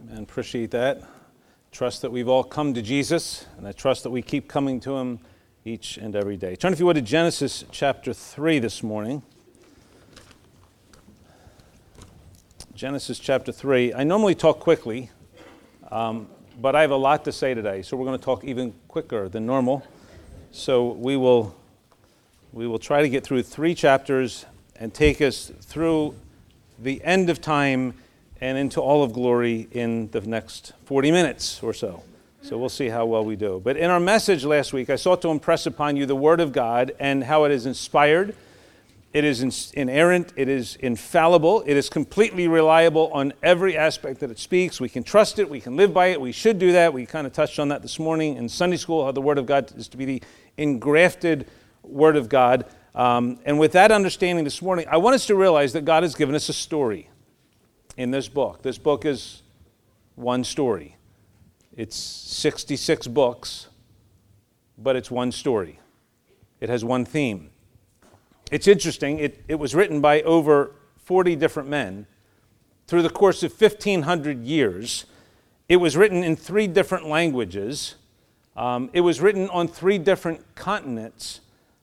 And appreciate that. Trust that we've all come to Jesus, and I trust that we keep coming to Him each and every day. Turn, if you would, to Genesis chapter 3 this morning. Genesis chapter 3. I normally talk quickly, but I have a lot to say today, so we're going to talk even quicker than normal. So we will try to get through 3 chapters and take us through the end of time and into all of glory in the next 40 minutes or so. So we'll see how well we do. But in our message last week, I sought to impress upon you the Word of God and how it is inspired, it is inerrant, it is infallible, it is completely reliable on every aspect that it speaks. We can trust it, we can live by it, we should do that. We kind of touched on that this morning in Sunday school, how the Word of God is to be the engrafted Word of God. And with that understanding this morning, I want us to realize that God has given us a story in this book. This book is one story. It's 66 books, but it's one story. It has one theme. It's interesting. It was written by over 40 different men through the course of 1,500 years. It was written in 3 different languages. It was written on 3 different continents,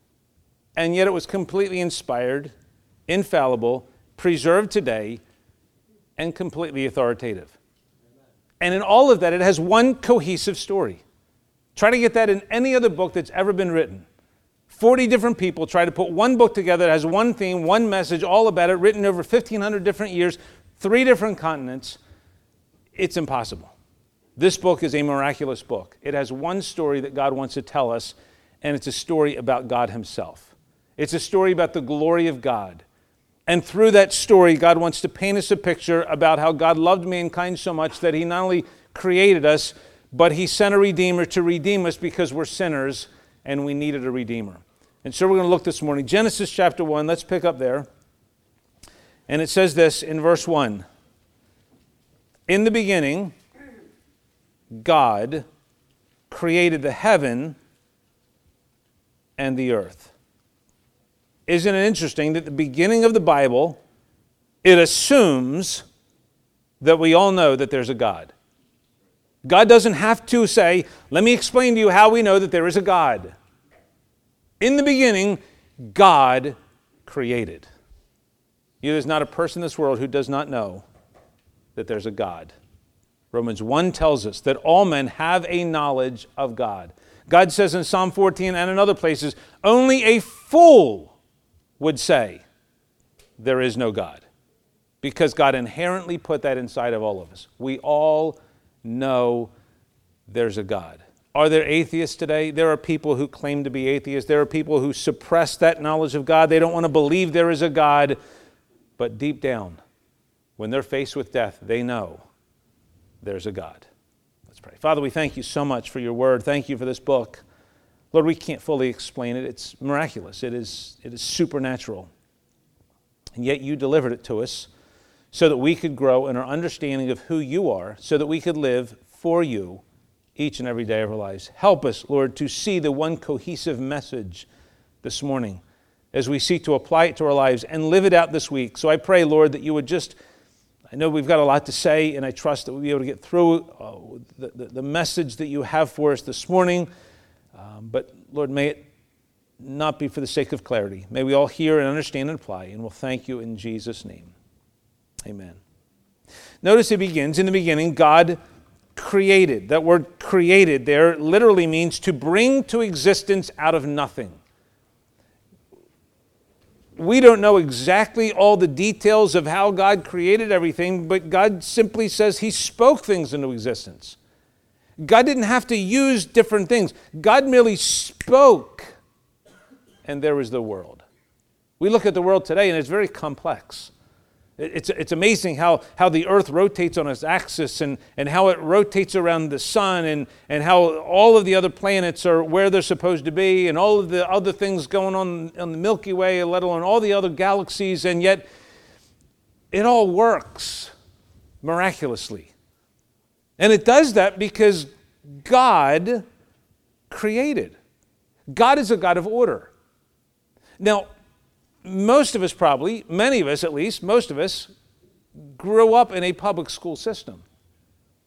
and yet it was completely inspired, infallible, preserved today, and completely authoritative. And in all of that, it has one cohesive story. Try to get that in any other book that's ever been written. 40 different people try to put one book together that has one theme, one message, all about it, written over 1,500 different years, 3 different continents. It's impossible. This book is a miraculous book. It has one story that God wants to tell us, and it's a story about God Himself. It's a story about the glory of God. And through that story, God wants to paint us a picture about how God loved mankind so much that He not only created us, but He sent a Redeemer to redeem us because we're sinners and we needed a Redeemer. And so we're going to look this morning. Genesis chapter 1, let's pick up there. And it says this in verse 1. In the beginning, God created the heaven and the earth. Isn't it interesting that at the beginning of the Bible, it assumes that we all know that there's a God. God doesn't have to say, let me explain to you how we know that there is a God. In the beginning, God created. There's not a person in this world who does not know that there's a God. Romans 1 tells us that all men have a knowledge of God. God says in Psalm 14 and in other places, only a fool would say there is no God, because God inherently put that inside of all of us. We all know there's a God. Are there atheists today? There are people who claim to be atheists. There are people who suppress that knowledge of God. They don't want to believe there is a God, but deep down, when they're faced with death, they know there's a God. Let's pray. Father, we thank you so much for your word. Thank you for this book. Lord, we can't fully explain it. It's miraculous. It is supernatural. And yet you delivered it to us so that we could grow in our understanding of who you are, so that we could live for you each and every day of our lives. Help us, Lord, to see the one cohesive message this morning as we seek to apply it to our lives and live it out this week. So I pray, Lord, that you would I know we've got a lot to say, and I trust that we'll be able to get through the message that you have for us this morning. But Lord, may it not be for the sake of clarity. May we all hear and understand and apply, and we'll thank you in Jesus' name. Amen. Notice it begins, in the beginning, God created. That word created there literally means to bring to existence out of nothing. We don't know exactly all the details of how God created everything, but God simply says He spoke things into existence. God didn't have to use different things. God merely spoke, and there was the world. We look at the world today, and it's very complex. It's amazing how the earth rotates on its axis and how it rotates around the sun and how all of the other planets are where they're supposed to be and all of the other things going on the Milky Way, let alone all the other galaxies, and yet it all works miraculously. And it does that because God created. God is a God of order. Now, most of us probably, many of us at least, most of us grew up in a public school system.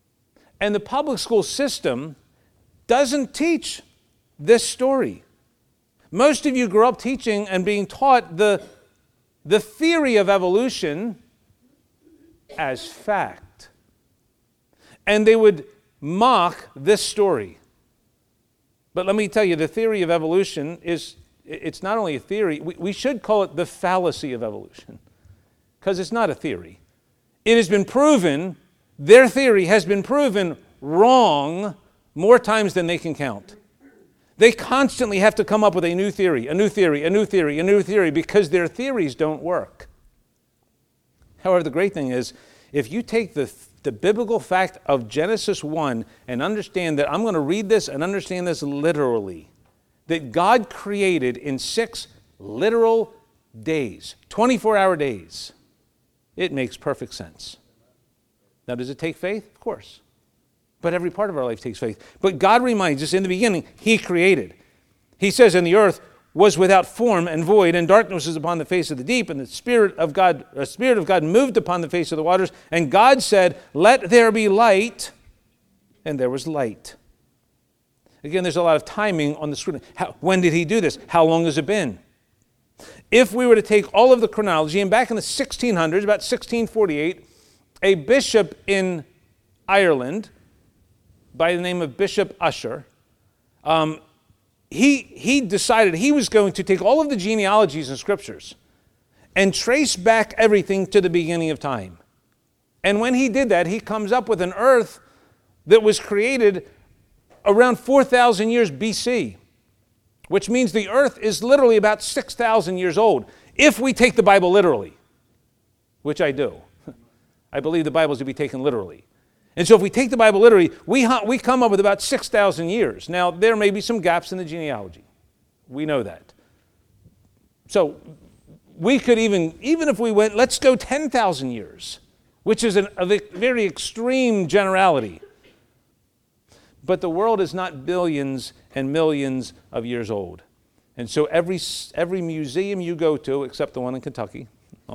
And the public school system doesn't teach this story. Most of you grew up teaching and being taught the theory of evolution as fact. And they would mock this story. But let me tell you, the theory of evolution it's not only a theory, we should call it the fallacy of evolution, because it's not a theory. It has been proven, their theory has been proven wrong more times than they can count. They constantly have to come up with a new theory, a new theory, a new theory, a new theory, because their theories don't work. However, the great thing is, if you take the biblical fact of Genesis 1 and understand that, I'm going to read this and understand this literally, that God created in 6 literal days, 24-hour days, it makes perfect sense. Now, does it take faith? Of course. But every part of our life takes faith. But God reminds us in the beginning, He created. He says, and the earth was without form and void, and darkness was upon the face of the deep, and the Spirit of God moved upon the face of the waters. And God said, let there be light, and there was light. Again, there's a lot of timing on the screen. When did He do this? How long has it been? If we were to take all of the chronology, and back in the 1600s, about 1648, a bishop in Ireland by the name of Bishop Ussher, he decided he was going to take all of the genealogies in scriptures and trace back everything to the beginning of time. And when he did that, he comes up with an earth that was created around 4,000 years BC, which means the earth is literally about 6,000 years old, if we take the Bible literally, which I do. I believe the Bible is to be taken literally. And so if we take the Bible literally, we come up with about 6,000 years. Now, there may be some gaps in the genealogy. We know that. So we could even if we went, let's go 10,000 years, which is a very extreme generality. But the world is not billions and millions of years old. And so every museum you go to, except the one in Kentucky,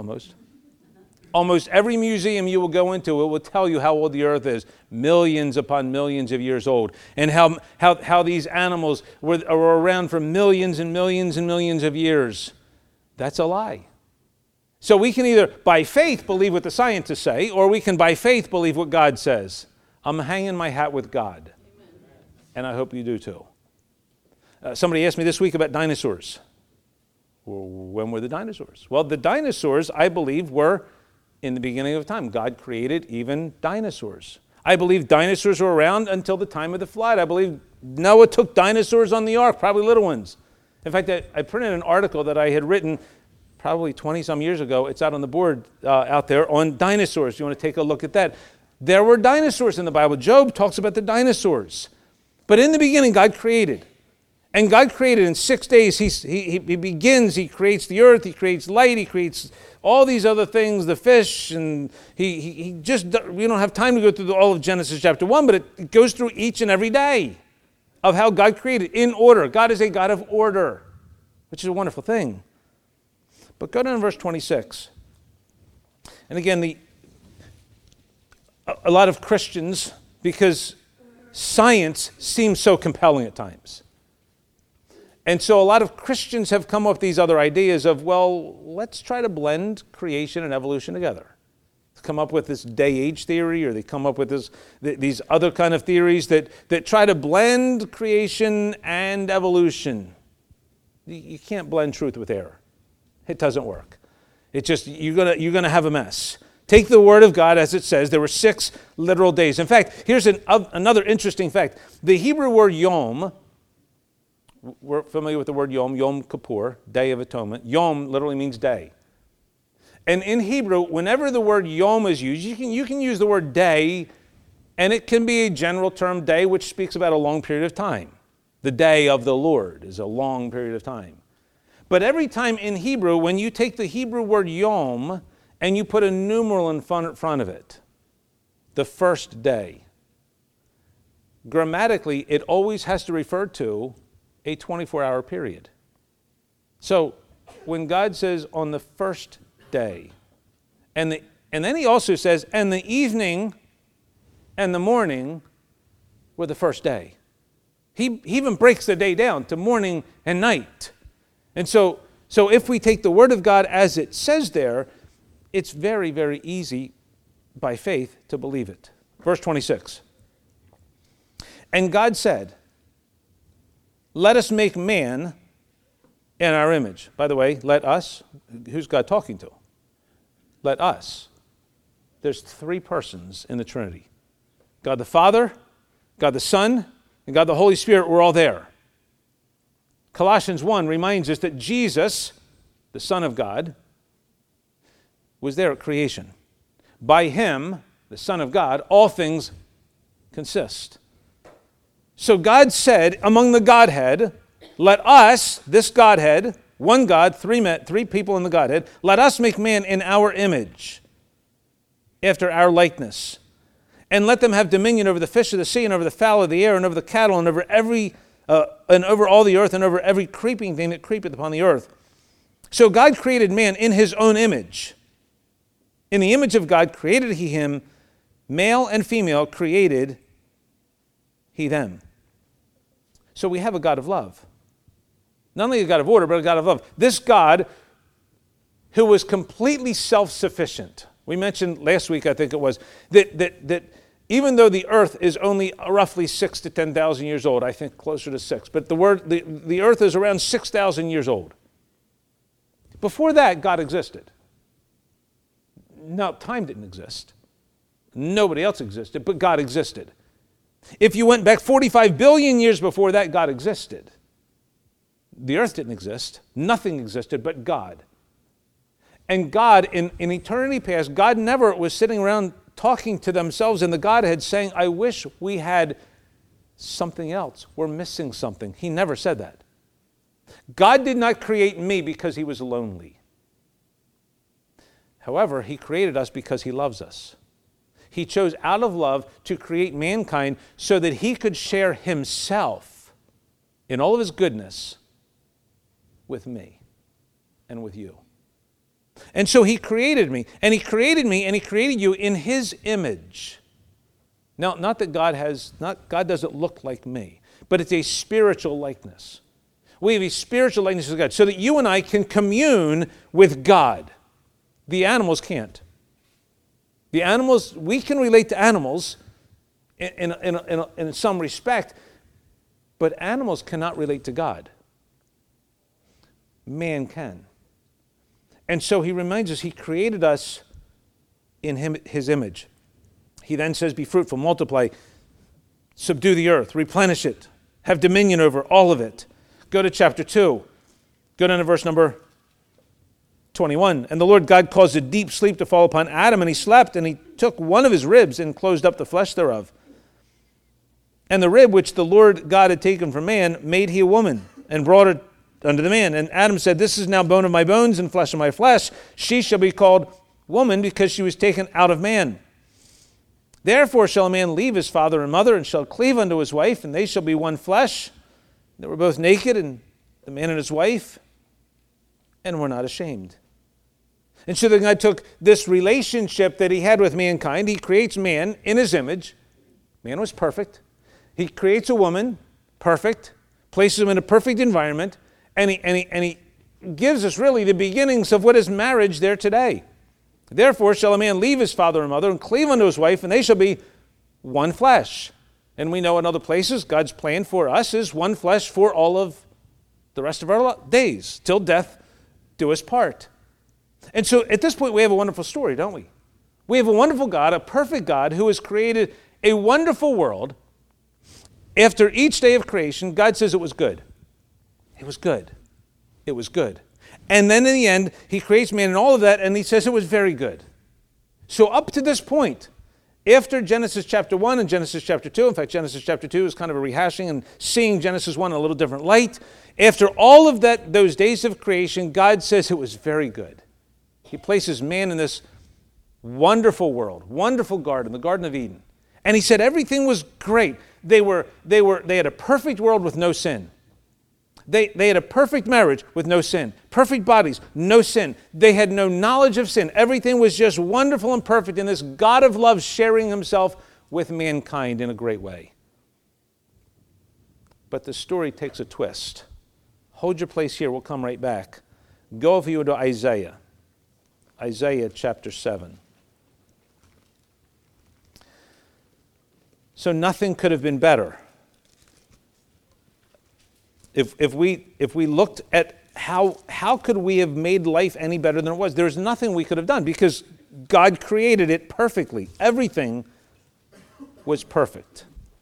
almost every museum you will go into, it will tell you how old the earth is, millions upon millions of years old, and how these animals are around for millions and millions and millions of years. That's a lie. So we can either, by faith, believe what the scientists say, or we can, by faith, believe what God says. I'm hanging my hat with God. And I hope you do too. Somebody asked me this week about dinosaurs. Well, when were the dinosaurs? Well, the dinosaurs, I believe, were in the beginning of time. God created even dinosaurs. I believe dinosaurs were around until the time of the flood. I believe Noah took dinosaurs on the ark, probably little ones. In fact, I printed an article that I had written probably 20-some years ago. It's out on the board out there on dinosaurs. You want to take a look at that. There were dinosaurs in the Bible. Job talks about the dinosaurs. But in the beginning, God created. And God created in 6 days. He begins, He creates the earth, He creates light, He creates all these other things, the fish, and we don't have time to go through all of Genesis chapter 1, but it goes through each and every day of how God created in order. God is a God of order, which is a wonderful thing. But go down to verse 26. And again, a lot of Christians, because science seems so compelling at times. And so a lot of Christians have come up with these other ideas of, well, let's try to blend creation and evolution together. Come up with this day-age theory, or they come up with these other kind of theories that try to blend creation and evolution. You can't blend truth with error. It doesn't work. It's just, you're gonna have a mess. Take the Word of God as it says. There were 6 literal days. In fact, here's another interesting fact. The Hebrew word Yom, we're familiar with the word Yom, Yom Kippur, Day of Atonement. Yom literally means day. And in Hebrew, whenever the word Yom is used, you can use the word day, and it can be a general term, day, which speaks about a long period of time. The day of the Lord is a long period of time. But every time in Hebrew, when you take the Hebrew word Yom and you put a numeral in front of it, the first day, grammatically, it always has to refer to a 24-hour period. So when God says on the first day, and then He also says, and the evening and the morning were the first day. He even breaks the day down to morning and night. And so if we take the Word of God as it says there, it's very, very easy by faith to believe it. Verse 26. And God said, let us make man in our image. By the way, let us, who's God talking to? Let us. There's three persons in the Trinity. God the Father, God the Son, and God the Holy Spirit were all there. Colossians 1 reminds us that Jesus, the Son of God, was there at creation. By him, the Son of God, all things consist. So God said, among the Godhead, let us, this Godhead, one God, three people in the Godhead, let us make man in our image, after our likeness. And let them have dominion over the fish of the sea, and over the fowl of the air, and over the cattle, and over and over all the earth, and over every creeping thing that creepeth upon the earth. So God created man in his own image. In the image of God created he him, male and female created he them. So we have a God of love. Not only a God of order, but a God of love. This God, who was completely self-sufficient. We mentioned last week, I think it was, that even though the earth is only roughly 6,000 to 10,000 years old, I think closer to 6, but the earth is around 6,000 years old. Before that, God existed. Now, time didn't exist. Nobody else existed, but God existed. If you went back 45 billion years before that, God existed. The earth didn't exist. Nothing existed but God. And God, in eternity past, God never was sitting around talking to themselves in the Godhead saying, I wish we had something else. We're missing something. He never said that. God did not create me because he was lonely. However, he created us because he loves us. He chose out of love to create mankind so that he could share himself in all of his goodness with me and with you. And so he created me, and he created me, and he created you in his image. Now, not that God doesn't look like me, but it's a spiritual likeness. We have a spiritual likeness of God so that you and I can commune with God. The animals can't. The animals, we can relate to animals in some respect, but animals cannot relate to God. Man can. And so he reminds us he created us in his image. He then says, be fruitful, multiply, subdue the earth, replenish it, have dominion over all of it. Go to chapter 2. Go down to verse number 21. And the Lord God caused a deep sleep to fall upon Adam, and he slept, and he took one of his ribs and closed up the flesh thereof. And the rib which the Lord God had taken from man made he a woman, and brought her unto the man. And Adam said, this is now bone of my bones and flesh of my flesh. She shall be called woman, because she was taken out of man. Therefore shall a man leave his father and mother, and shall cleave unto his wife, and they shall be one flesh. They were both naked, and the man and his wife, and were not ashamed. And so then God took this relationship that he had with mankind. He creates man in his image. Man was perfect. He creates a woman, perfect, places him in a perfect environment, and he gives us really the beginnings of what is marriage there today. Therefore shall a man leave his father and mother and cleave unto his wife, and they shall be one flesh. And we know in other places God's plan for us is one flesh for all of the rest of our days, till death do us part. And so at this point we have a wonderful story, don't we? We have a wonderful God, a perfect God, who has created a wonderful world. After each day of creation, God says it was good. It was good. It was good. And then in the end, he creates man and all of that, and he says it was very good. So up to this point, after Genesis chapter 1 and Genesis chapter 2, in fact, Genesis chapter 2 is kind of a rehashing and seeing Genesis 1 in a little different light. After all of that, those days of creation, God says it was very good. He places man in this wonderful world, wonderful garden, the Garden of Eden. And he said everything was great. They had a perfect world with no sin. They had a perfect marriage with no sin. Perfect bodies, no sin. They had no knowledge of sin. Everything was just wonderful and perfect in this God of love sharing himself with mankind in a great way. but the story takes a twist. Hold your place here. We'll come right back. Go, if you would, to Isaiah. Isaiah chapter 7. So nothing could have been better. If we looked at how could we have made life any better than it was? There's nothing we could have done because God created it perfectly. Everything was perfect.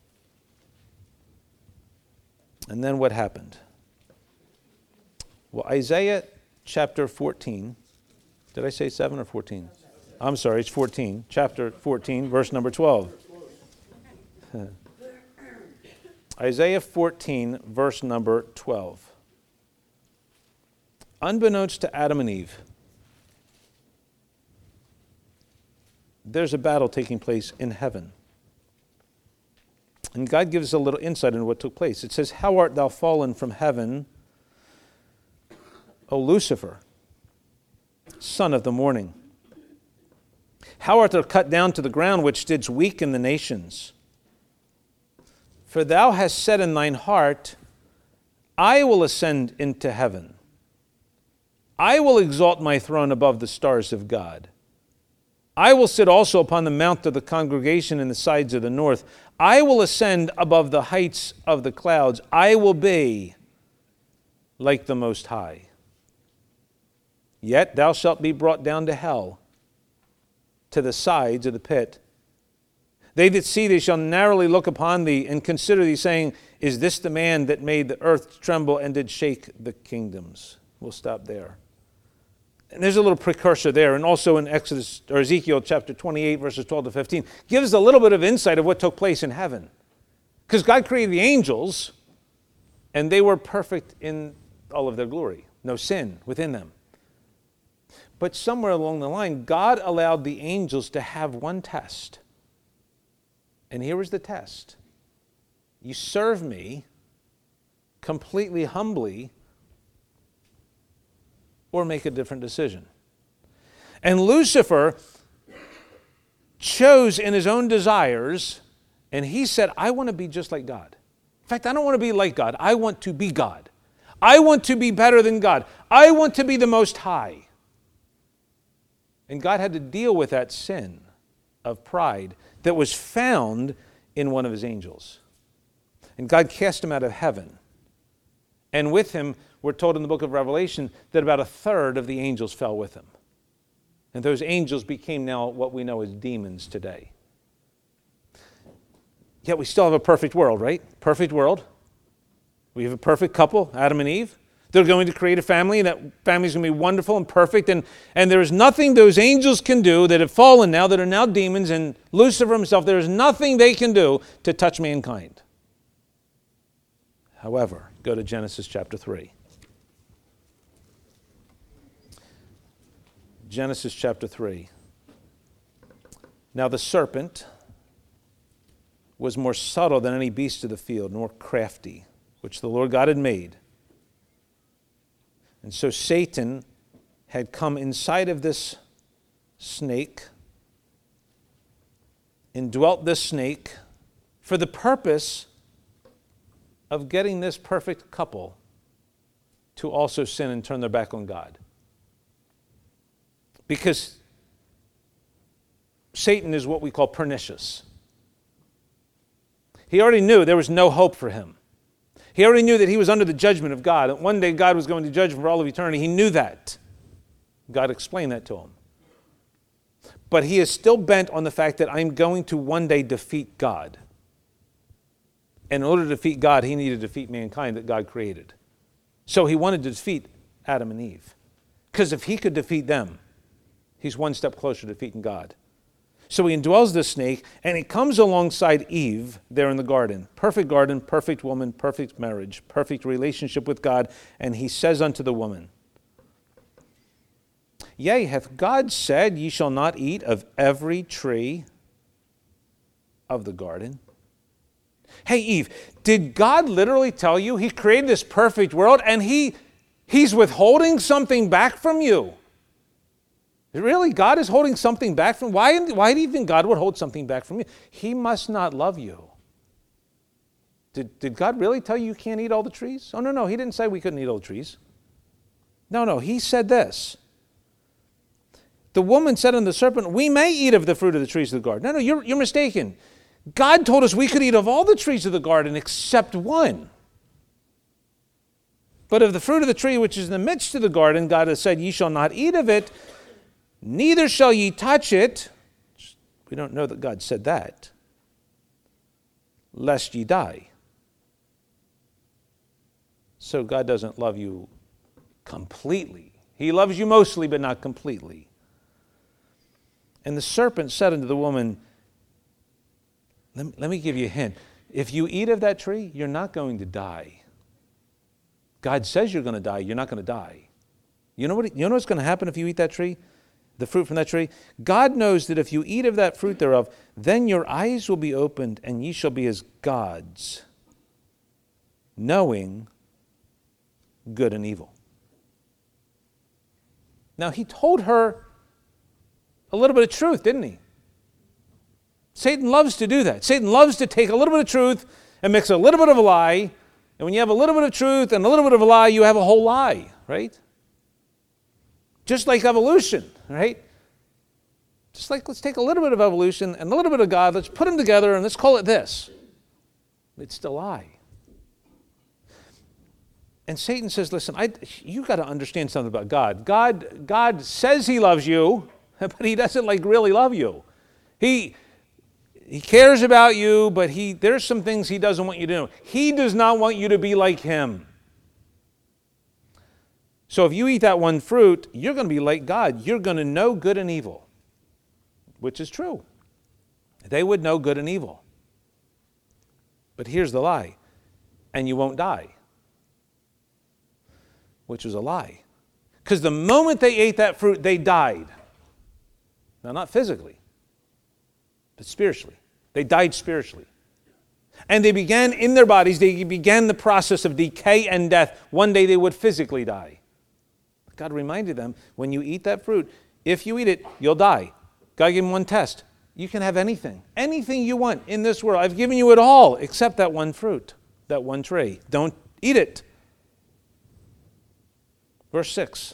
And then what happened? Well, Isaiah chapter 14. Did I say 7 or 14? I'm sorry, it's 14. Chapter 14, verse number 12. Isaiah 14, verse number 12. Unbeknownst to Adam and Eve, there's a battle taking place in heaven. And God gives us a little insight into what took place. It says, "How art thou fallen from heaven, O Lucifer, son of the morning? How art thou cut down to the ground, which didst weaken the nations? For thou hast said in thine heart, I will ascend into heaven. I will exalt my throne above the stars of God. I will sit also upon the mount of the congregation in the sides of the north. I will ascend above the heights of the clouds. I will be like the Most High. Yet thou shalt be brought down to hell, to the sides of the pit. They that see thee shall narrowly look upon thee and consider thee, saying, Is this the man that made the earth tremble and did shake the kingdoms?" We'll stop there. And there's a little precursor there, and also in Exodus or Ezekiel chapter 28, verses 12 to 15, gives a little bit of insight of what took place in heaven. Because God created the angels, and they were perfect in all of their glory. No sin within them. But somewhere along the line, God allowed the angels to have one test. And here was the test. You serve me completely humbly, or make a different decision. And Lucifer chose in his own desires, and he said, I want to be just like God. In fact, I don't want to be like God. I want to be God. I want to be better than God. I want to be the Most High. And God had to deal with that sin of pride that was found in one of his angels. And God cast him out of heaven. And with him, we're told in the book of Revelation that about a third of the angels fell with him. And those angels became now what we know as demons today. Yet we still have a perfect world, right? Perfect world. We have a perfect couple, Adam and Eve. They're going to create a family, and that family is going to be wonderful and perfect. And there is nothing those angels can do that have fallen now, that are now demons, and Lucifer himself, there is nothing they can do to touch mankind. However, go to Genesis chapter 3. Genesis chapter 3. Now the serpent was more subtle than any beast of the field, more crafty, which the Lord God had made. And so Satan had come inside of this snake, indwelt this snake, for the purpose of getting this perfect couple to also sin and turn their back on God. Because Satan is what we call pernicious. He already knew there was no hope for him. He already knew that he was under the judgment of God. That one day God was going to judge him for all of eternity. He knew that. God explained that to him. But he is still bent on the fact that I'm going to one day defeat God. And in order to defeat God, he needed to defeat mankind that God created. So he wanted to defeat Adam and Eve. Because if he could defeat them, he's one step closer to defeating God. So he indwells the snake, and he comes alongside Eve there in the garden. Perfect garden, perfect woman, perfect marriage, perfect relationship with God. And he says unto the woman, Yea, hath God said, Ye shall not eat of every tree of the garden? Hey, Eve, did God literally tell you He created this perfect world and He's withholding something back from you? Really? God is holding something back from you? Why do you think God would hold something back from you? He must not love you Did God really tell you can't eat all the trees? Oh, no, he didn't say we couldn't eat all the trees. No, he said this. The woman said unto the serpent, we may eat of the fruit of the trees of the garden. No, you're mistaken. God told us we could eat of all the trees of the garden except one. But of the fruit of the tree which is in the midst of the garden, God has said, ye shall not eat of it, neither shall ye touch it. We don't know that God said that. Lest ye die. So God doesn't love you completely. He loves you mostly, but not completely. And the serpent said unto the woman, let me give you a hint. If you eat of that tree, you're not going to die. God says you're going to die. You're not going to die. You know what's going to happen if you eat that tree? The fruit from that tree? God knows that if you eat of that fruit thereof, then your eyes will be opened, and ye shall be as gods, knowing good and evil. Now, he told her a little bit of truth, didn't he? Satan loves to do that. Satan loves to take a little bit of truth and mix a little bit of a lie. And when you have a little bit of truth and a little bit of a lie, you have a whole lie, right? Just like evolution, right? Just like let's take a little bit of evolution and a little bit of God, let's put them together and let's call it this. It's the lie. And Satan says, listen, you've got to understand something about God. God says he loves you, but he doesn't really love you. He cares about you, but there's some things he doesn't want you to do. He does not want you to be like him. So if you eat that one fruit, you're going to be like God. You're going to know good and evil, which is true. They would know good and evil. But here's the lie. And you won't die, which is a lie. Because the moment they ate that fruit, they died. Now, not physically, but spiritually. They died spiritually. And they began in their bodies, they began the process of decay and death. One day they would physically die. God reminded them, when you eat that fruit, if you eat it, you'll die. God gave them one test. You can have anything you want in this world. I've given you it all except that one fruit, that one tree. Don't eat it. Verse 6.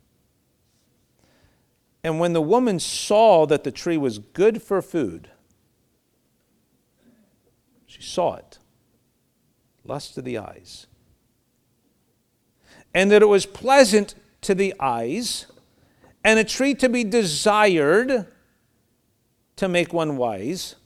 And when the woman saw that the tree was good for food, she saw it, lust of the eyes, and that it was pleasant to the eyes, and a tree to be desired to make one wise,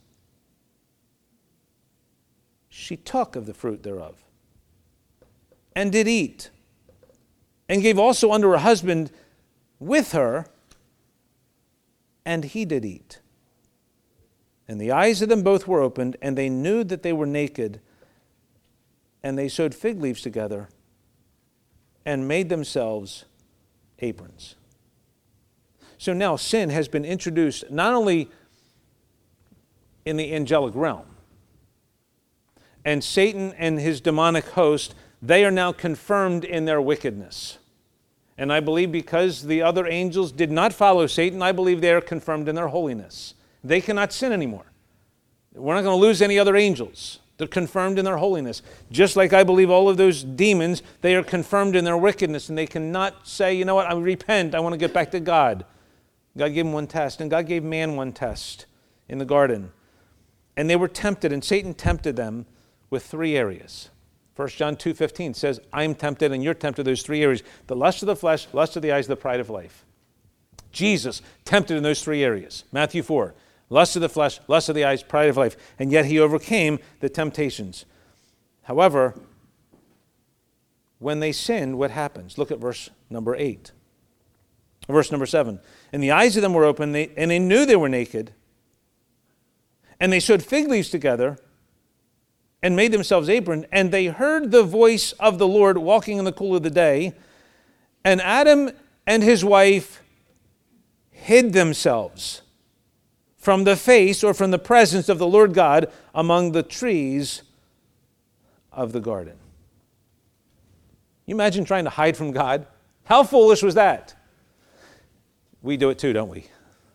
she took of the fruit thereof, and did eat, and gave also unto her husband with her, and he did eat. And the eyes of them both were opened, and they knew that they were naked, and they sewed fig leaves together, and made themselves aprons. So now sin has been introduced not only in the angelic realm, and Satan and his demonic host, they are now confirmed in their wickedness. And I believe because the other angels did not follow Satan, I believe they are confirmed in their holiness. They cannot sin anymore. We're not going to lose any other angels. They're confirmed in their holiness. Just like I believe all of those demons, they are confirmed in their wickedness, and they cannot say, you know what, I repent, I want to get back to God. God gave them one test, and God gave man one test in the garden. And they were tempted, and Satan tempted them with three areas. 1 John 2:15 says, I'm tempted and you're tempted. Those three areas. The lust of the flesh, lust of the eyes, the pride of life. Jesus tempted in those three areas. Matthew 4, lust of the flesh, lust of the eyes, pride of life. And yet he overcame the temptations. However, when they sinned, what happens? Look at verse number 8. Verse number 7. And the eyes of them were open, and they knew they were naked. And they sewed fig leaves together and made themselves aprons, and they heard the voice of the Lord walking in the cool of the day. And Adam and his wife hid themselves from the face or from the presence of the Lord God among the trees of the garden. You imagine trying to hide from God? How foolish was that? We do it too, don't we?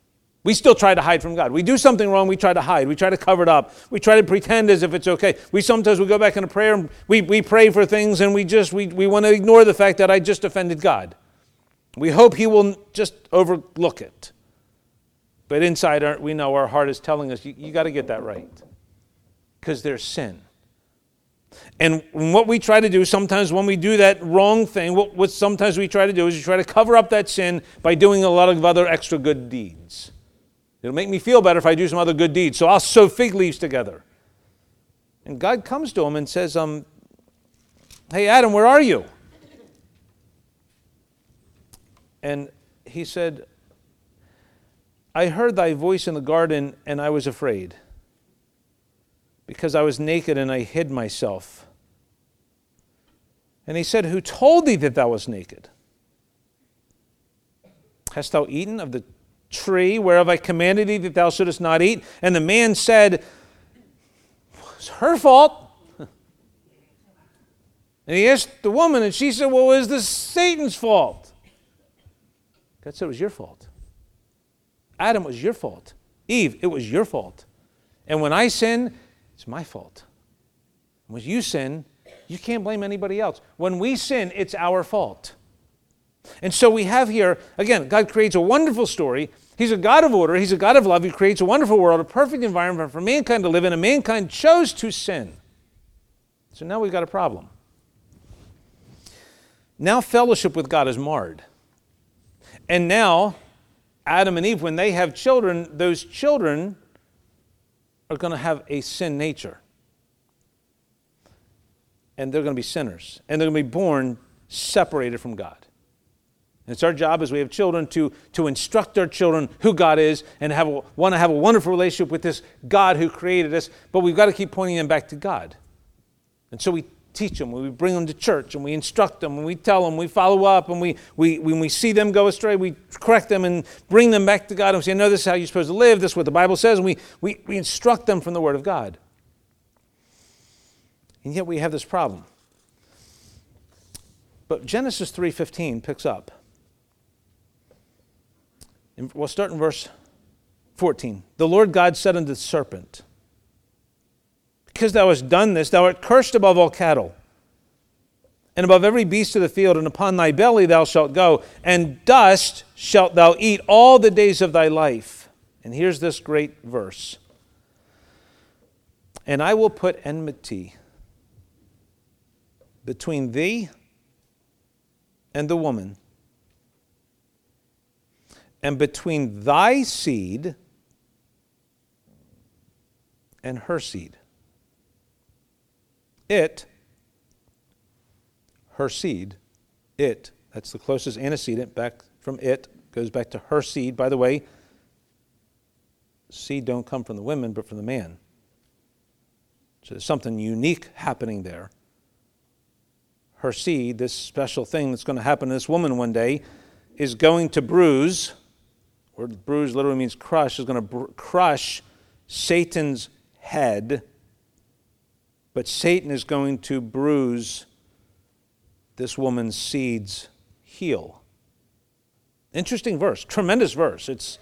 We still try to hide from God. We do something wrong, we try to hide. We try to cover it up. We try to pretend as if it's okay. Sometimes we go back into prayer and we pray for things and we want to ignore the fact that I just offended God. We hope He will just overlook it. But inside we know our heart is telling us, you got to get that right. Because there's sin. And what we try to do, sometimes when we do that wrong thing, what sometimes we try to do is we try to cover up that sin by doing a lot of other extra good deeds. It'll make me feel better if I do some other good deeds, so I'll sew fig leaves together. And God comes to him and says, hey, Adam, where are you? And he said, I heard thy voice in the garden, and I was afraid, because I was naked and I hid myself. And he said, who told thee that thou wast naked? Hast thou eaten of the tree whereof I commanded thee that thou shouldest not eat? And the man said, it's her fault. And he asked the woman, and she said, well, is this Satan's fault? God said, it was your fault. Adam, it was your fault. Eve, it was your fault. And when I sin, it's my fault. When you sin, you can't blame anybody else. When we sin, it's our fault. And so we have here, again, God creates a wonderful story. He's a God of order. He's a God of love. He creates a wonderful world, a perfect environment for mankind to live in, and mankind chose to sin. So now we've got a problem. Now fellowship with God is marred. And now Adam and Eve, when they have children, those children are going to have a sin nature. And they're going to be sinners. And they're going to be born separated from God. And it's our job as we have children to instruct our children who God is and want to have a wonderful relationship with this God who created us. But we've got to keep pointing them back to God. And so we teach them, we bring them to church, and we instruct them, and we tell them, we follow up, and when we see them go astray, we correct them and bring them back to God. And we say, no, this is how you're supposed to live. This is what the Bible says. And we instruct them from the Word of God. And yet we have this problem. But Genesis 3:15 picks up. We'll start in verse 14. The Lord God said unto the serpent, because thou hast done this, thou art cursed above all cattle, and above every beast of the field, and upon thy belly thou shalt go, and dust shalt thou eat all the days of thy life. And here's this great verse. And I will put enmity between thee and the woman, and between thy seed and her seed. Her seed, that's the closest antecedent, back from goes back to her seed. By the way, seed don't come from the women, but from the man. So there's something unique happening there. Her seed, this special thing that's going to happen to this woman one day, is going to bruise. The word bruise literally means crush. Is going to crush Satan's head. But Satan is going to bruise this woman's seed's heel. Interesting verse, tremendous verse. It's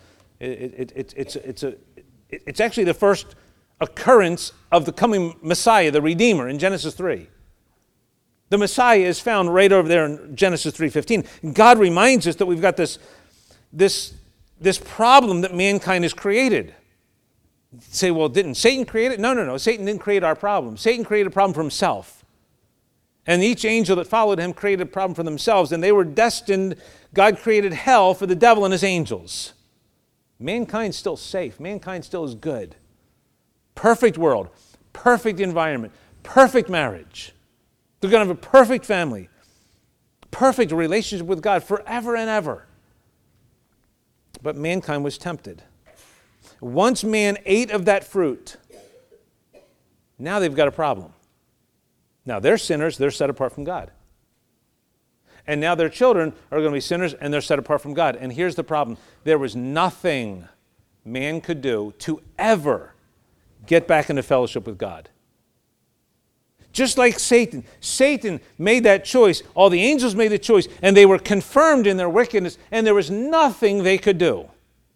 actually the first occurrence of the coming Messiah, the Redeemer, in Genesis 3. The Messiah is found right over there in Genesis 3:15. God reminds us that we've got this problem that mankind has created. Say, well, didn't Satan create it? No. Satan didn't create our problem. Satan created a problem for himself. And each angel that followed him created a problem for themselves, and they were destined. God created hell for the devil and his angels. Mankind's still safe. Mankind still is good. Perfect world, perfect environment, perfect marriage. They're going to have a perfect family, perfect relationship with God forever and ever. But mankind was tempted. Once man ate of that fruit, now they've got a problem. Now they're sinners, they're set apart from God. And now their children are going to be sinners and they're set apart from God. And here's the problem. There was nothing man could do to ever get back into fellowship with God. Just like Satan. Satan made that choice. All the angels made the choice, and they were confirmed in their wickedness, and there was nothing they could do.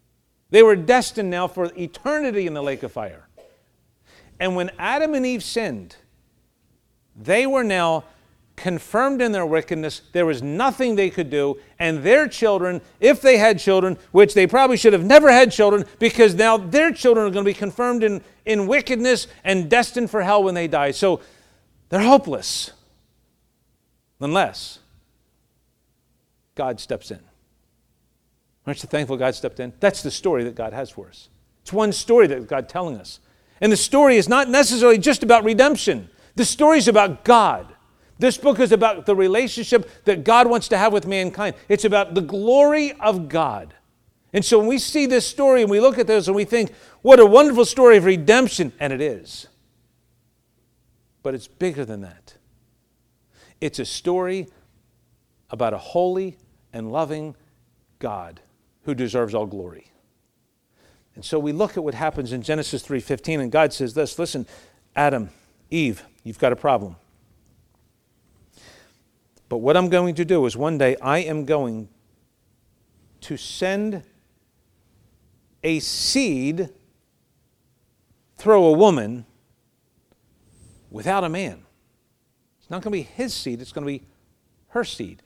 They were destined now for eternity in the lake of fire. And when Adam and Eve sinned, they were now confirmed in their wickedness. There was nothing they could do. And their children, if they had children, which they probably should have never had children, because now their children are going to be confirmed in wickedness and destined for hell when they die. So they're hopeless. Unless God steps in. Aren't you thankful God stepped in? That's the story that God has for us. It's one story that God's telling us. And the story is not necessarily just about redemption. The story is about God. This book is about the relationship that God wants to have with mankind. It's about the glory of God. And so when we see this story and we look at this and we think, what a wonderful story of redemption, and it is. But it's bigger than that. It's a story about a holy and loving God who deserves all glory. And so we look at what happens in Genesis 3:15, and God says this, listen, Adam, Eve, you've got a problem. But what I'm going to do is one day I am going to send a seed through a woman without a man. It's not going to be his seed, it's going to be her seed.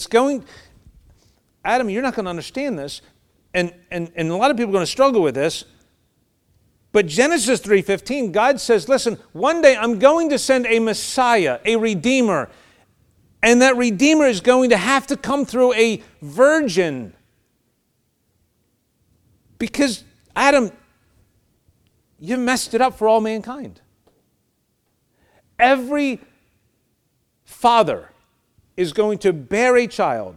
Adam, you're not going to understand this, and a lot of people are going to struggle with this, but Genesis 3:15, God says, listen, one day I'm going to send a Messiah, a Redeemer, and that Redeemer is going to have to come through a virgin. Because, Adam, you messed it up for all mankind. Every father is going to bear a child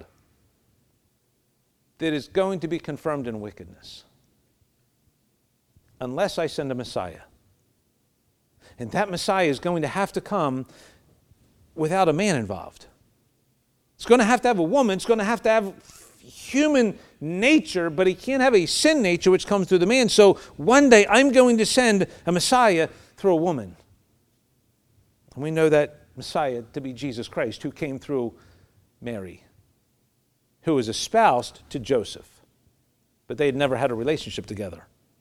that is going to be confirmed in wickedness. Unless I send a Messiah. And that Messiah is going to have to come without a man involved. It's going to have a woman. It's going to have human nature, but he can't have a sin nature which comes through the man. So one day I'm going to send a Messiah through a woman. And we know that Messiah to be Jesus Christ, who came through Mary, who was espoused to Joseph. But they had never had a relationship together.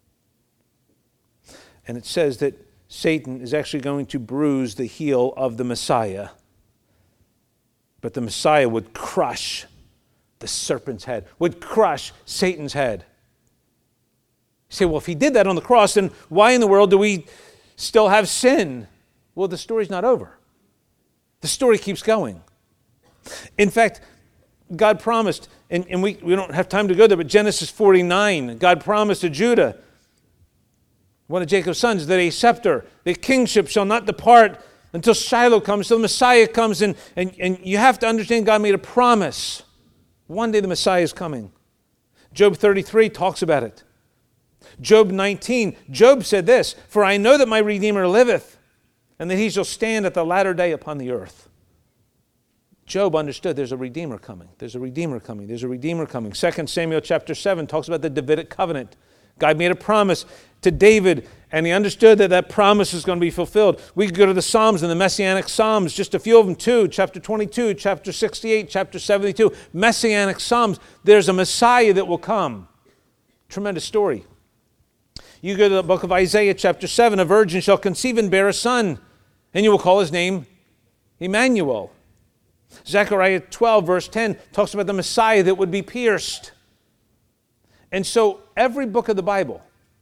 And it says that Satan is actually going to bruise the heel of the Messiah. But the Messiah would crush the serpent's head, would crush Satan's head. You say, well, if he did that on the cross, then why in the world do we still have sin? Well, the story's not over. The story keeps going. In fact, God promised, and we don't have time to go there, but Genesis 49, God promised to Judah, one of Jacob's sons, that a scepter, the kingship shall not depart until Shiloh comes, till the Messiah comes. And you have to understand God made a promise. One day the Messiah is coming. Job 33 talks about it. Job 19, Job said this, for I know that my Redeemer liveth, and that he shall stand at the latter day upon the earth. Job understood there's a Redeemer coming. There's a Redeemer coming. There's a Redeemer coming. 2 Samuel chapter 7 talks about the Davidic covenant. God made a promise to David, and he understood that that promise is going to be fulfilled. We could go to the Psalms and the Messianic Psalms, just a few of them too, chapter 22, chapter 68, chapter 72, Messianic Psalms. There's a Messiah that will come. Tremendous story. You go to the book of Isaiah chapter 7, a virgin shall conceive and bear a son, and you will call his name Emmanuel. Zechariah 12 verse 10 talks about the Messiah that would be pierced. And so every book of the Bible,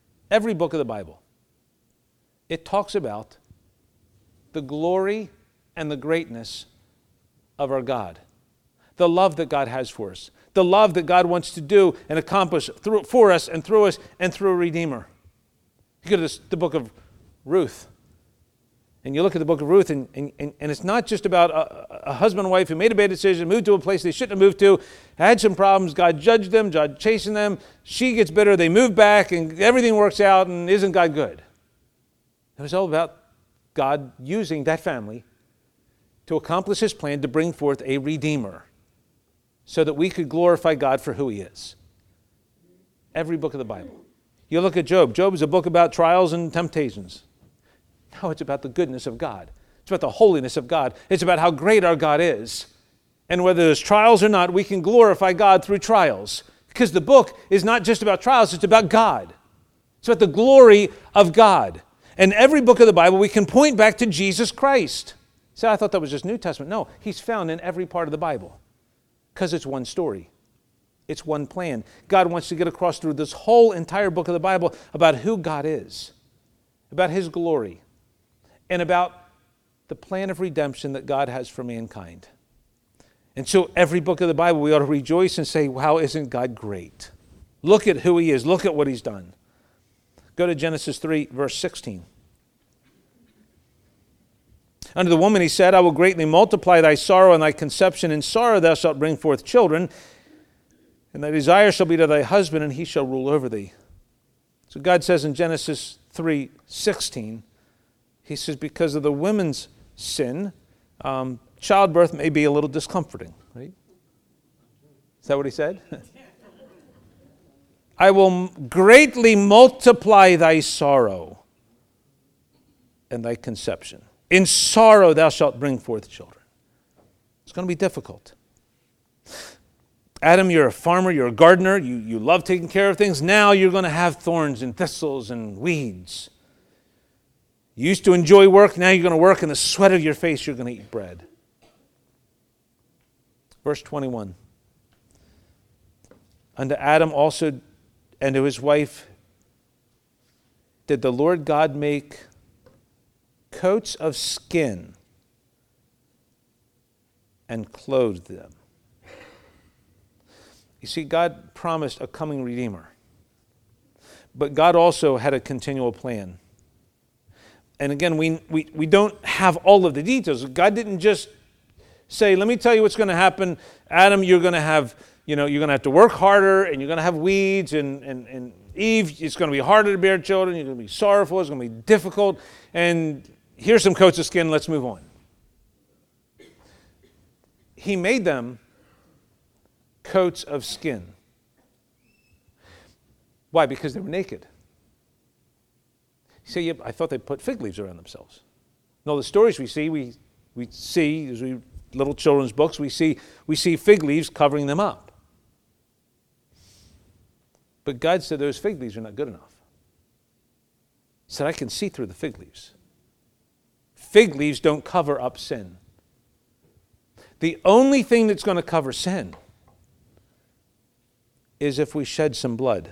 it talks about the glory and the greatness of our God. The love that God has for us. The love that God wants to do and accomplish for us and through a Redeemer. You go to the book of Ruth. And you look at the book of Ruth, and it's not just about a husband and wife who made a bad decision, moved to a place they shouldn't have moved to, had some problems, God judged them, God chasing them, she gets bitter, they move back, and everything works out, and isn't God good? It was all about God using that family to accomplish his plan to bring forth a Redeemer so that we could glorify God for who he is. Every book of the Bible. You look at Job. Job is a book about trials and temptations. No, it's about the goodness of God. It's about the holiness of God. It's about how great our God is. And whether there's trials or not, we can glorify God through trials Because the book is not just about trials, it's about God. It's about the glory of God. And every book of the Bible, we can point back to Jesus Christ. So I thought that was just New Testament. No, he's found in every part of the Bible because it's one story. It's one plan. God wants to get across through this whole entire book of the Bible about who God is, about his glory, and about the plan of redemption that God has for mankind. And so every book of the Bible, we ought to rejoice and say, wow, isn't God great? Look at who he is. Look at what he's done. Go to Genesis 3, verse 16. Unto the woman he said, I will greatly multiply thy sorrow and thy conception. In sorrow thou shalt bring forth children, and thy desire shall be to thy husband, and he shall rule over thee. So God says in Genesis 3:16, he says, because of the woman's sin, childbirth may be a little discomforting, right? Is that what he said? I will greatly multiply thy sorrow and thy conception. In sorrow thou shalt bring forth children. It's going to be difficult. Adam, you're a farmer, you're a gardener, you love taking care of things. Now you're going to have thorns and thistles and weeds. You used to enjoy work, now you're going to work in the sweat of your face, you're going to eat bread. Verse 21. Unto Adam also and to his wife did the Lord God make coats of skin and clothed them. You see, God promised a coming Redeemer. But God also had a continual plan. And again, we don't have all of the details. God didn't just say, let me tell you what's going to happen. Adam, you're going to have, you're going to have to work harder, and you're going to have weeds, and Eve, it's going to be harder to bear children, you're going to be sorrowful, it's going to be difficult, and here's some coats of skin, let's move on. He made them coats of skin. Why? Because they were naked. You say, yeah, I thought they put fig leaves around themselves. No, the stories we see, as we little children's books, we see fig leaves covering them up. But God said those fig leaves are not good enough. He said, I can see through the fig leaves. Fig leaves don't cover up sin. The only thing that's going to cover sin is if we shed some blood.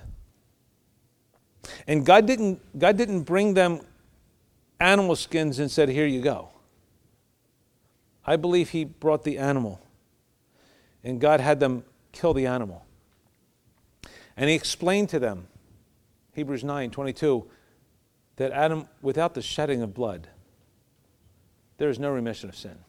And God didn't bring them animal skins and said, here you go. I believe he brought the animal, and God had them kill the animal. And he explained to them, Hebrews 9:22, that Adam, without the shedding of blood, there is no remission of sin.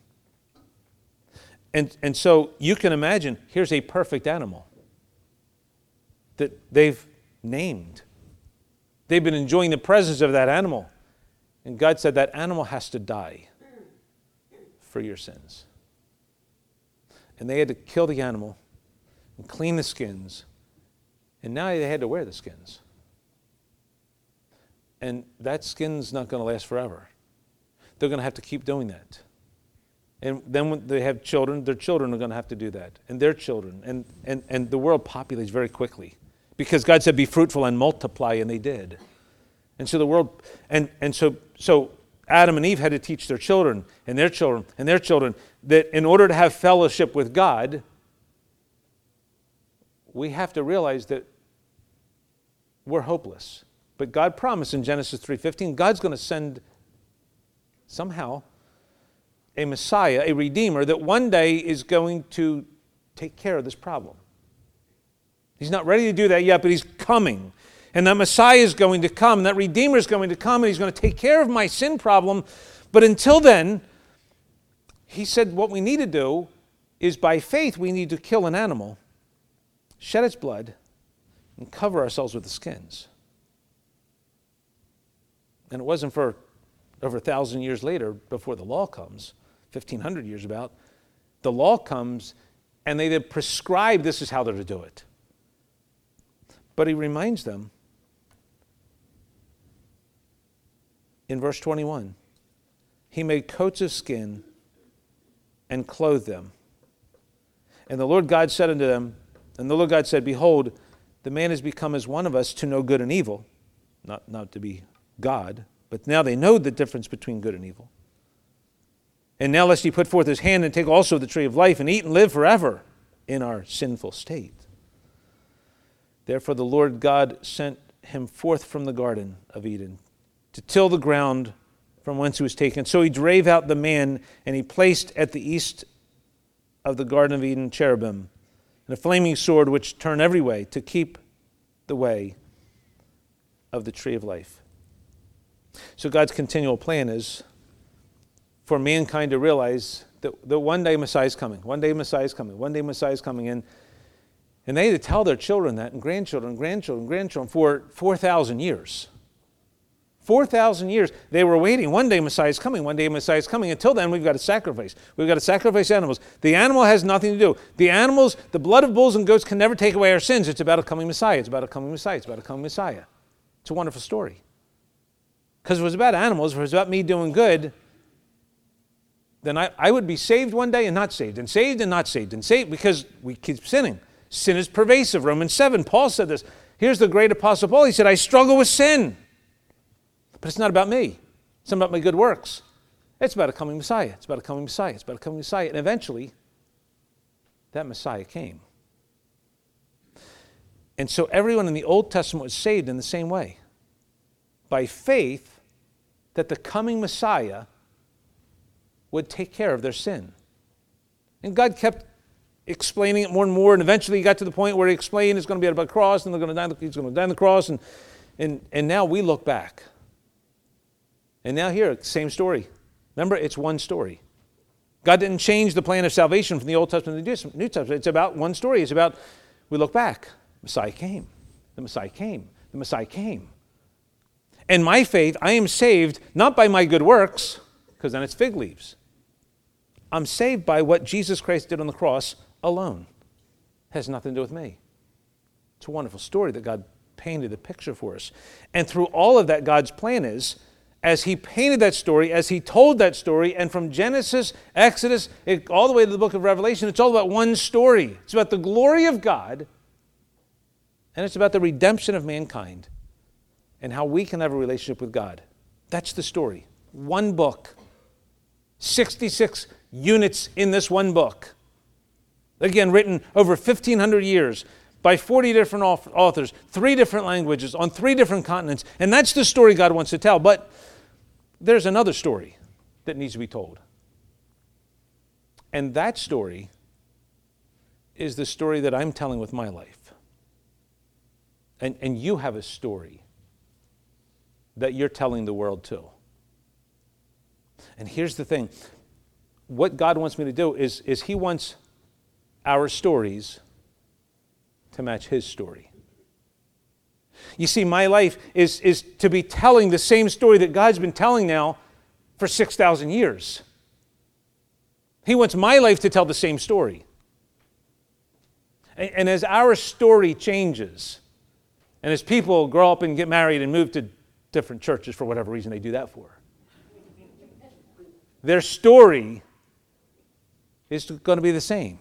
And so you can imagine, here's a perfect animal that they've named. They've been enjoying the presence of that animal. And God said that animal has to die for your sins. And they had to kill the animal and clean the skins. And now they had to wear the skins. And that skin's not going to last forever. They're going to have to keep doing that. And then when they have children, their children are going to have to do that. And their children. And the world populates very quickly. Because God said, be fruitful and multiply, and they did. And so the world, so Adam and Eve had to teach their children, and their children, and their children, that in order to have fellowship with God, we have to realize that we're hopeless. But God promised in Genesis 3:15, God's going to send somehow a Messiah, a Redeemer, that one day is going to take care of this problem. He's not ready to do that yet, but he's coming. And that Messiah is going to come, and that Redeemer is going to come, and he's going to take care of my sin problem. But until then, he said what we need to do is by faith we need to kill an animal, shed its blood, and cover ourselves with the skins. And it wasn't for over 1,000 years later, before the law comes, 1,500 years about, the law comes, and they prescribe this is how they're to do it. But he reminds them in verse 21, he made coats of skin and clothed them. And the Lord God said unto them, And the Lord God said, behold, the man has become as one of us to know good and evil. Not to be God, but now they know the difference between good and evil. And now lest he put forth his hand and take also the tree of life and eat and live forever in our sinful state. Therefore the Lord God sent him forth from the Garden of Eden to till the ground from whence he was taken. So he drave out the man, and he placed at the east of the Garden of Eden cherubim, and a flaming sword which turned every way to keep the way of the tree of life. So God's continual plan is for mankind to realize that one day Messiah is coming. One day Messiah is coming. One day Messiah is coming. And they had to tell their children that, and grandchildren for 4,000 years. 4,000 years, they were waiting. One day Messiah is coming. One day Messiah is coming. Until then, we've got to sacrifice. We've got to sacrifice animals. The animal has nothing to do. The animals, the blood of bulls and goats can never take away our sins. It's about a coming Messiah. It's about a coming Messiah. It's about a coming Messiah. It's a wonderful story. Because if it was about animals, if it was about me doing good, then I would be saved one day and not saved, and saved and not saved, and saved because we keep sinning. Sin is pervasive. Romans 7, Paul said this. Here's the great apostle Paul. He said, I struggle with sin. But it's not about me. It's not about my good works. It's about a coming Messiah. It's about a coming Messiah. It's about a coming Messiah. And eventually, that Messiah came. And so everyone in the Old Testament was saved in the same way. By faith that the coming Messiah would take care of their sin. And God kept explaining it more and more, and eventually he got to the point where he explained it's going to be about a cross, and he's going to die on the cross, and now we look back. And now here, same story. Remember, it's one story. God didn't change the plan of salvation from the Old Testament to the New Testament. It's about one story. It's about, we look back. Messiah came. The Messiah came. The Messiah came. And my faith, I am saved not by my good works, because then it's fig leaves. I'm saved by what Jesus Christ did on the cross alone. It has nothing to do with me. It's a wonderful story that God painted the picture for us. And through all of that, God's plan is, as he painted that story, as he told that story, and from Genesis, Exodus, all the way to the book of Revelation, it's all about one story. It's about the glory of God, and it's about the redemption of mankind, and how we can have a relationship with God. That's the story. One book. 66 units in this one book. Again, written over 1,500 years by 40 different authors, 3 different languages, on 3 different continents. And that's the story God wants to tell. But there's another story that needs to be told. And that story is the story that I'm telling with my life. And you have a story that you're telling the world too. And here's the thing. What God wants me to do is he wants our stories to match his story. You see, my life is to be telling the same story that God's been telling now for 6,000 years. He wants my life to tell the same story. And as our story changes, and as people grow up and get married and move to different churches for whatever reason they do that for, their story is going to be the same.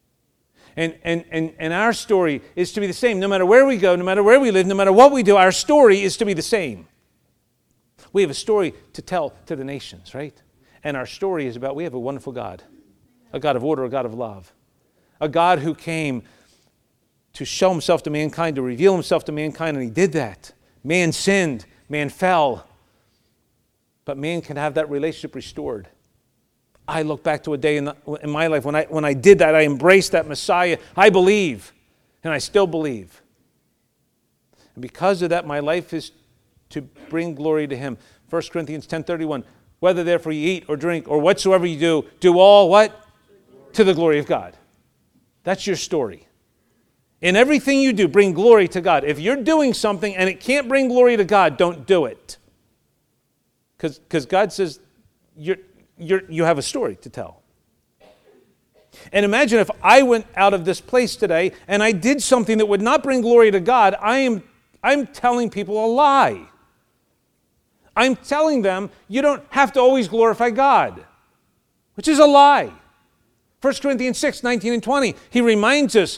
And our story is to be the same. No matter where we go, no matter where we live, no matter what we do, our story is to be the same. We have a story to tell to the nations, right? And our story is about, we have a wonderful God. A God of order, a God of love. A God who came to show himself to mankind, to reveal himself to mankind, and he did that. Man sinned, man fell. But man can have that relationship restored. I look back to a day in my life when I did that. I embraced that Messiah. I believe, and I still believe. And because of that, my life is to bring glory to him. 1 Corinthians 10:31, whether therefore you eat or drink or whatsoever you do all what? To the glory of God. That's your story. In everything you do, bring glory to God. If you're doing something and it can't bring glory to God, don't do it. Because God says you have a story to tell. And imagine if I went out of this place today and I did something that would not bring glory to God. I'm telling people a lie. I'm telling them you don't have to always glorify God, which is a lie. 1 Corinthians 6:19 and 20, he reminds us,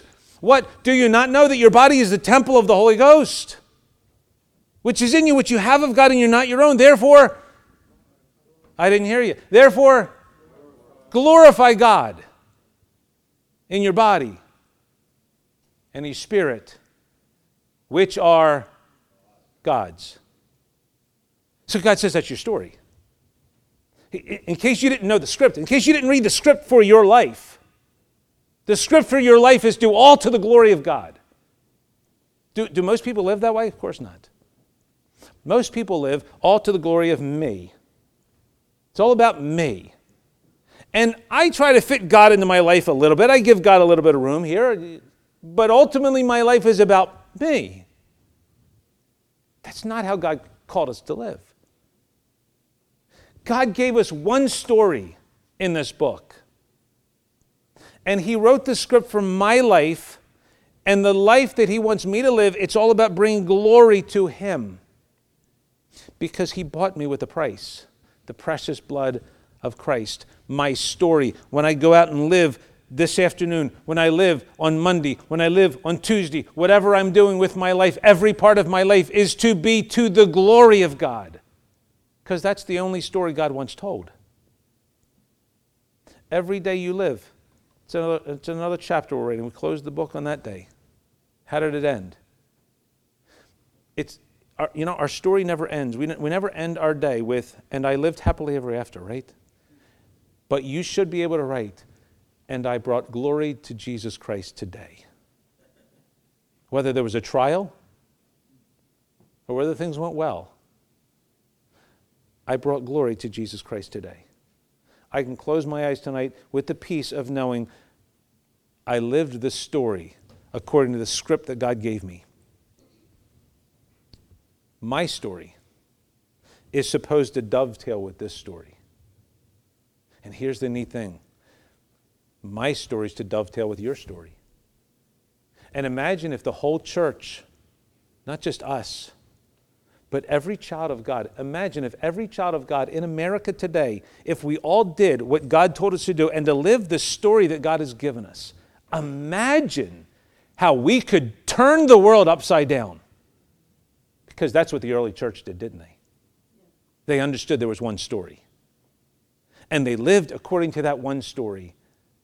What? Do you not know that your body is the temple of the Holy Ghost, which is in you, which you have of God, and you're not your own? Therefore, I didn't hear you. Therefore, glorify God in your body and your spirit, which are God's. So God says that's your story. In case you didn't know the script, in case you didn't read the script for your life, the script for your life is do all to the glory of God. Do most people live that way? Of course not. Most people live all to the glory of me. It's all about me. And I try to fit God into my life a little bit. I give God a little bit of room here. But ultimately, my life is about me. That's not how God called us to live. God gave us one story in this book. And He wrote the script for my life and the life that He wants me to live. It's all about bringing glory to Him because He bought me with a price, the precious blood of Christ. My story, when I go out and live this afternoon, when I live on Monday, when I live on Tuesday, whatever I'm doing with my life, every part of my life is to be to the glory of God. Because that's the only story God once told. Every day you live. It's another chapter we're reading. We closed the book on that day. How did it end? Our story never ends. We never end our day with, and I lived happily ever after, right? But you should be able to write, and I brought glory to Jesus Christ today. Whether there was a trial or whether things went well, I brought glory to Jesus Christ today. I can close my eyes tonight with the peace of knowing I lived this story according to the script that God gave me. My story is supposed to dovetail with this story. And here's the neat thing. My story is to dovetail with your story. And imagine if the whole church, not just us, but every child of God, imagine if every child of God in America today, if we all did what God told us to do and to live the story that God has given us, imagine how we could turn the world upside down. Because that's what the early church did, didn't they? They understood there was one story. And they lived according to that one story.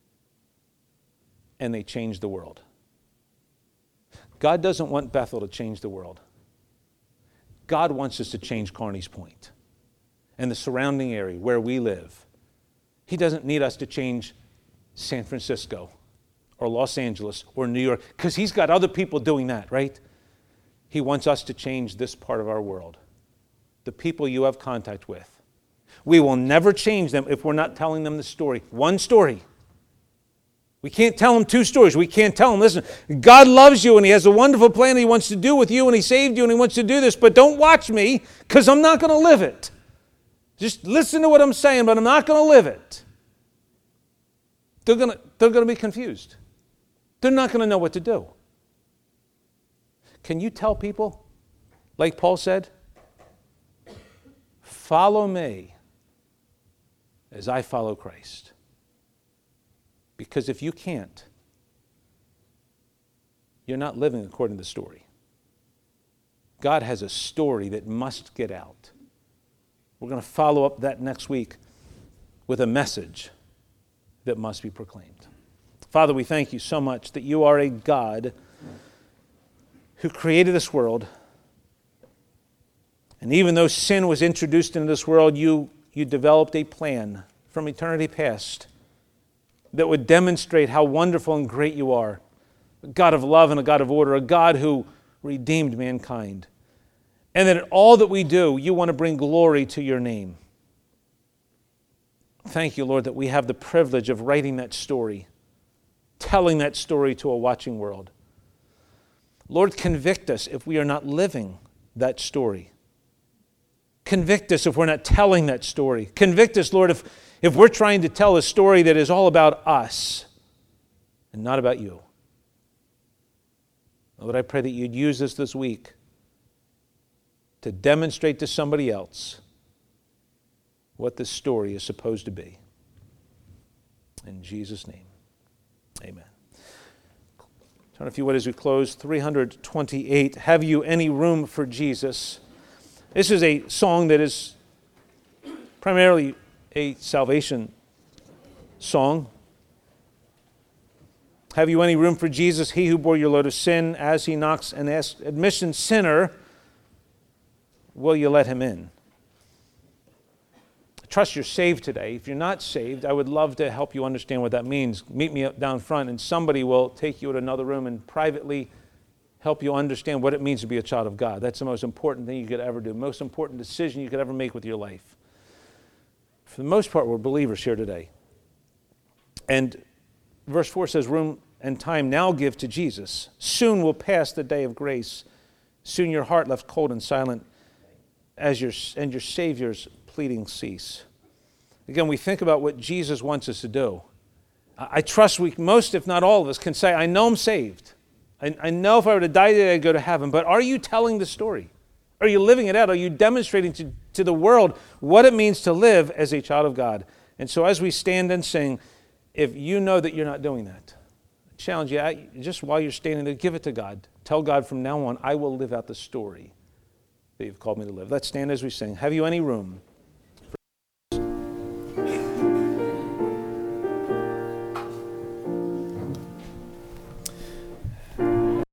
And they changed the world. God doesn't want Bethel to change the world. God wants us to change Carneys Point and the surrounding area where we live. He doesn't need us to change San Francisco or Los Angeles or New York because He's got other people doing that, right? He wants us to change this part of our world, the people you have contact with. We will never change them if we're not telling them the story. One story. We can't tell them two stories. We can't tell them, listen, God loves you and He has a wonderful plan He wants to do with you and He saved you and He wants to do this, but don't watch me because I'm not going to live it. Just listen to what I'm saying, but I'm not going to live it. They're going to be confused. They're not going to know what to do. Can you tell people, like Paul said, follow me as I follow Christ? Because if you can't, you're not living according to the story. God has a story that must get out. We're going to follow up that next week with a message that must be proclaimed. Father, we thank You so much that You are a God who created this world. And even though sin was introduced into this world, you developed a plan from eternity past that would demonstrate how wonderful and great You are. A God of love and a God of order, a God who redeemed mankind. And that in all that we do, You want to bring glory to Your name. Thank You, Lord, that we have the privilege of writing that story, telling that story to a watching world. Lord, convict us if we are not living that story. Convict us if we're not telling that story. Convict us, Lord, if we're trying to tell a story that is all about us and not about You. Lord, I pray that You'd use us this week to demonstrate to somebody else what this story is supposed to be. In Jesus' name, amen. Turn, if you would, as we close, 328, Have You Any Room for Jesus? This is a song that is primarily a salvation song. Have you any room for Jesus, he who bore your load of sin, as he knocks and asks admission, sinner, will you let him in? I trust you're saved today. If you're not saved, I would love to help you understand what that means. Meet me up down front, and somebody will take you to another room and privately help you understand what it means to be a child of God. That's the most important thing you could ever do, most important decision you could ever make with your life. For the most part, we're believers here today. And verse 4 says, room and time now give to Jesus. Soon will pass the day of grace. Soon your heart left cold and silent as your Savior's pleading cease. Again, we think about what Jesus wants us to do. I trust most, if not all of us, can say, I know I'm saved. I know if I were to die today, I'd go to heaven. But are you telling the story? Are you living it out? Are you demonstrating to the world what it means to live as a child of God? And so as we stand and sing, if you know that you're not doing that, I challenge you, just while you're standing there, give it to God. Tell God from now on, I will live out the story that you've called me to live. Let's stand as we sing. Have you any room